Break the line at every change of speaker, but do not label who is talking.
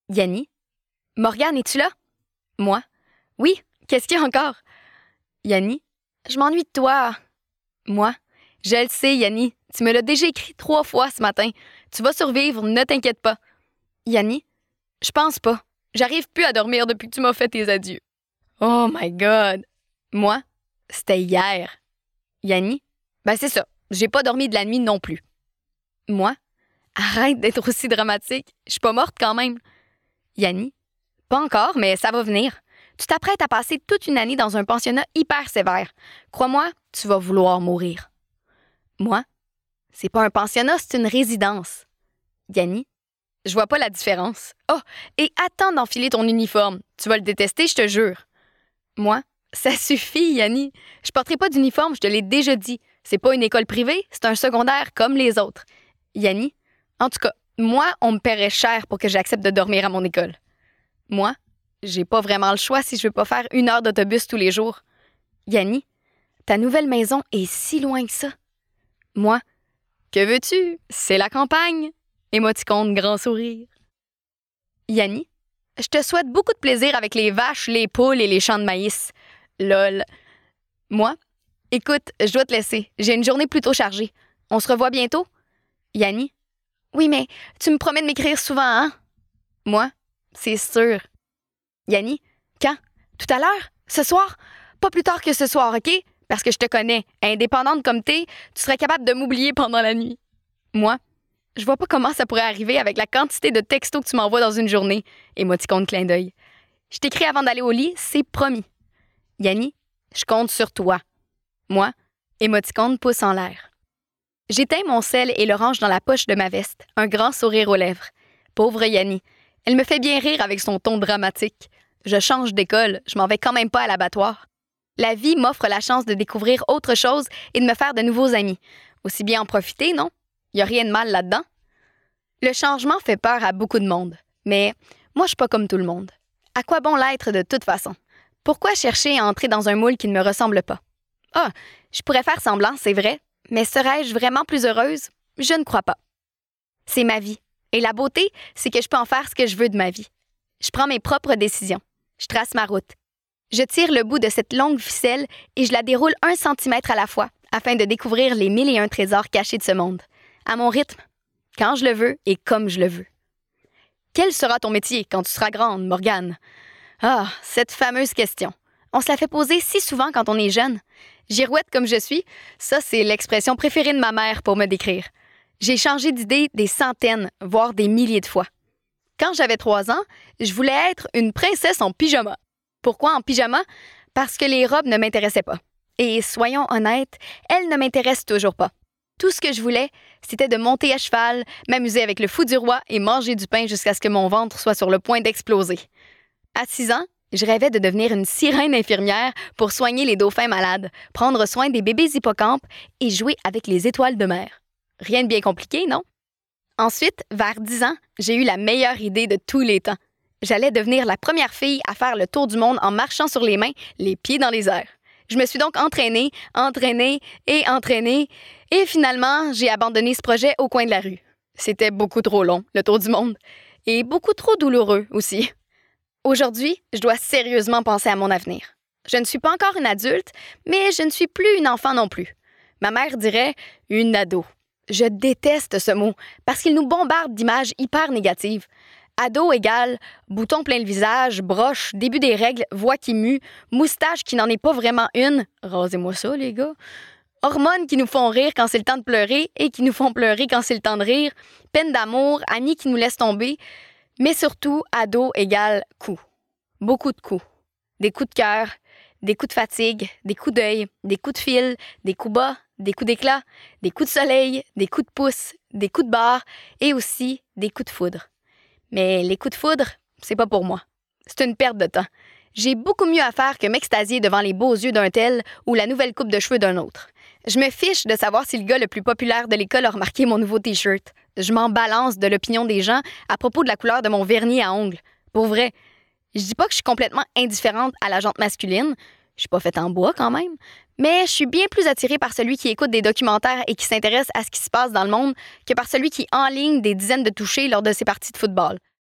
Yanni? Morgane, es-tu là? Moi? Oui, qu'est-ce qu'il y a encore? Yanni? Je m'ennuie de toi. Moi? Je le sais, Yanni. Tu me l'as déjà écrit 3 fois ce matin. Tu vas survivre, ne t'inquiète pas. Yanni? Je pense pas. J'arrive plus à dormir depuis que tu m'as fait tes adieux. Oh my God! Moi? C'était hier. Yanni? Ben c'est ça. J'ai pas dormi de la nuit non plus. Moi? Arrête d'être aussi dramatique. Je suis pas morte quand même. Yanni? Pas encore, mais ça va venir. Tu t'apprêtes à passer toute une année dans un pensionnat hyper sévère. Crois-moi, tu vas vouloir mourir. Moi? C'est pas un pensionnat, c'est une résidence. Yanni? Je vois pas la différence. Oh, et attends d'enfiler ton uniforme. Tu vas le détester, je te jure. Moi? Ça suffit, Yanni. Je porterai pas d'uniforme, je te l'ai déjà dit. C'est pas une école privée, c'est un secondaire comme les autres. Yanni? En tout cas, moi, on me paierait cher pour que j'accepte de dormir à mon école. Moi? J'ai pas vraiment le choix si je veux pas faire 1 heure d'autobus tous les jours. Yanni? Ta nouvelle maison est si loin que ça. Moi? Que veux-tu? C'est la campagne. Émoticône, grand sourire. Yanni? Je te souhaite beaucoup de plaisir avec les vaches, les poules et les champs de maïs. Lol. Moi? Écoute, je dois te laisser. J'ai une journée plutôt chargée. On se revoit bientôt? Yanni? Oui, mais tu me promets de m'écrire souvent, hein? Moi? C'est sûr. Yanni? Quand? Tout à l'heure? Ce soir? Pas plus tard que ce soir, OK? Parce que je te connais. Indépendante comme t'es, tu serais capable de m'oublier pendant la nuit. Moi? Je vois pas comment ça pourrait arriver avec la quantité de textos que tu m'envoies dans une journée. Émoticône clin d'œil. Je t'écris avant d'aller au lit, c'est promis. Yanni? Je compte sur toi. Moi? Émoticône pouce en l'air. J'éteins mon sel et le range dans la poche de ma veste, un grand sourire aux lèvres. Pauvre Yanni. Elle me fait bien rire avec son ton dramatique. Je change d'école, je m'en vais quand même pas à l'abattoir. La vie m'offre la chance de découvrir autre chose et de me faire de nouveaux amis. Aussi bien en profiter, non? Y a rien de mal là-dedans. Le changement fait peur à beaucoup de monde. Mais moi, je suis pas comme tout le monde. À quoi bon l'être de toute façon? Pourquoi chercher à entrer dans un moule qui ne me ressemble pas? Ah, je pourrais faire semblant, c'est vrai. Mais serais-je vraiment plus heureuse? Je ne crois pas. C'est ma vie. Et la beauté, c'est que je peux en faire ce que je veux de ma vie. Je prends mes propres décisions. Je trace ma route. Je tire le bout de cette longue ficelle et je la déroule 1 centimètre à la fois afin de découvrir les 1001 trésors cachés de ce monde. À mon rythme, quand je le veux et comme je le veux. Quel sera ton métier quand tu seras grande, Morgane? Ah, cette fameuse question. On se la fait poser si souvent quand on est jeune. Girouette comme je suis, ça c'est l'expression préférée de ma mère pour me décrire. J'ai changé d'idée des centaines, voire des milliers de fois. Quand j'avais 3 ans, je voulais être une princesse en pyjama. Pourquoi en pyjama? Parce que les robes ne m'intéressaient pas. Et soyons honnêtes, elles ne m'intéressent toujours pas. Tout ce que je voulais, c'était de monter à cheval, m'amuser avec le fou du roi et manger du pain jusqu'à ce que mon ventre soit sur le point d'exploser. À 6 ans, je rêvais de devenir une sirène infirmière pour soigner les dauphins malades, prendre soin des bébés hippocampes et jouer avec les étoiles de mer. Rien de bien compliqué, non? Ensuite, vers 10 ans, j'ai eu la meilleure idée de tous les temps. J'allais devenir la première fille à faire le tour du monde en marchant sur les mains, les pieds dans les airs. Je me suis donc entraînée, et finalement, j'ai abandonné ce projet au coin de la rue. C'était beaucoup trop long, le tour du monde, et beaucoup trop douloureux aussi. Aujourd'hui, je dois sérieusement penser à mon avenir. Je ne suis pas encore une adulte, mais je ne suis plus une enfant non plus. Ma mère dirait une ado. Je déteste ce mot parce qu'il nous bombarde d'images hyper négatives. Ado égale bouton plein le visage, broche, début des règles, voix qui mue, moustache qui n'en est pas vraiment une. Rasez-moi ça, les gars. Hormones qui nous font rire quand c'est le temps de pleurer et qui nous font pleurer quand c'est le temps de rire. Peine d'amour, amis qui nous laissent tomber. Mais surtout, ado égale coups. Beaucoup de coups. Des coups de cœur, des coups de fatigue, des coups d'œil, des coups de fil, des coups bas, des coups d'éclat, des coups de soleil, des coups de pouce, des coups de barre et aussi des coups de foudre. Mais les coups de foudre, c'est pas pour moi. C'est une perte de temps. J'ai beaucoup mieux à faire que m'extasier devant les beaux yeux d'un tel ou la nouvelle coupe de cheveux d'un autre. Je me fiche de savoir si le gars le plus populaire de l'école a remarqué mon nouveau T-shirt. Je m'en balance de l'opinion des gens à propos de la couleur de mon vernis à ongles. Pour vrai, je dis pas que je suis complètement indifférente à la jante masculine. Je suis pas faite en bois quand même. Mais je suis bien plus attirée par celui qui écoute des documentaires et qui s'intéresse à ce qui se passe dans le monde que par celui qui enligne des dizaines de touchés lors de ses parties de football.